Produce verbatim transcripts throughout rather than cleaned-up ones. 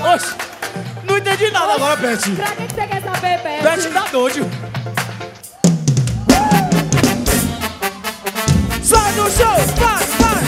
Oxi, não entendi nada agora, Beth. Pra que você quer saber, Beth? Beth tá doido. Sai do show, vai, vai.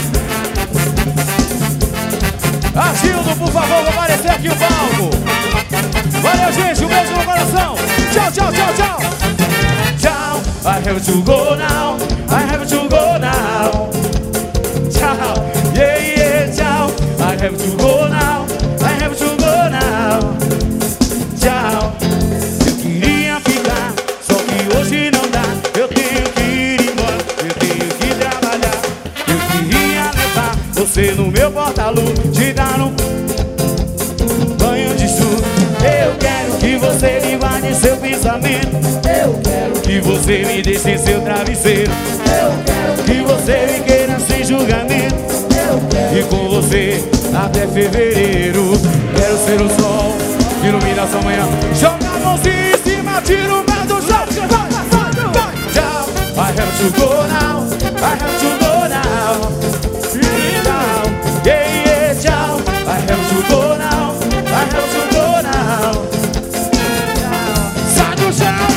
Agildo, por favor, vou aparecer aqui o palco. Valeu, gente, um beijo no coração. Tchau, tchau, tchau, tchau. Tchau, I have to go now, I have to go now. Tchau, yeah, yeah, tchau, I have to go now, I have to go now. Tchau, eu queria ficar, só que hoje não dá. Eu tenho que ir embora, eu tenho que trabalhar. Eu queria levar você no meu porta-luz, te dar um banho de chuva. Eu quero que você me guarde seu pensamento. Eu quero que você me deixe em seu travesseiro. Eu quero que você me queira sem julgamento. Eu quero e com você até fevereiro. Quero ser o sol que ilumina sua manhã. Joga a mãozinha em cima, tira o pé do chão. Vai, vai, vai. Tchau, I have to go now, I have to go now. Tchau, yeah, yeah, tchau, I have to go now, I have to go now. Sai do chão.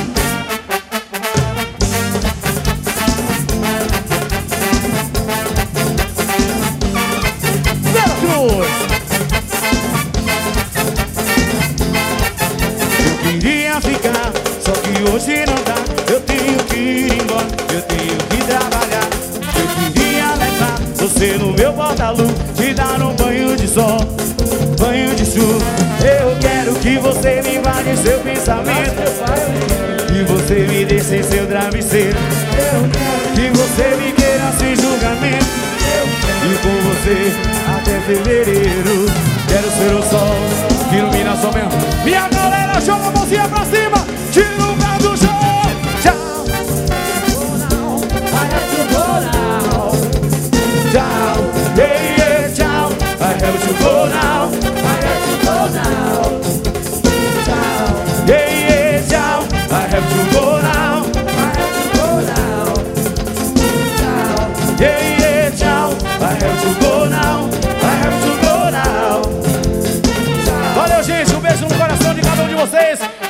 Vera Cruz. Eu queria ficar, só que hoje não dá. Eu tenho que ir embora, eu tenho que trabalhar. Eu queria levar você no meu porta-luz, te dar um banho de sol, banho de chuva. Eu quero que você me invade seu pensamento, que você me deixe em seu travesseiro. Eu quero que você me queira sem julgamento. E com você até fevereiro. Quero ser o sol que ilumina sua manhã. Minha galera, joga a mãozinha pra cima, tira o pé do chão. Tchau, I have to go now. Tchau, yeah, yeah, tchau, I have to go now, I have to go now. Tchau, yeah, yeah, tchau, I have to go now, I have to go now. Tchau, yeah, yeah, tchau, I have to go now, I have to go now. Valeu, gente, um beijo no coração de cada um de vocês.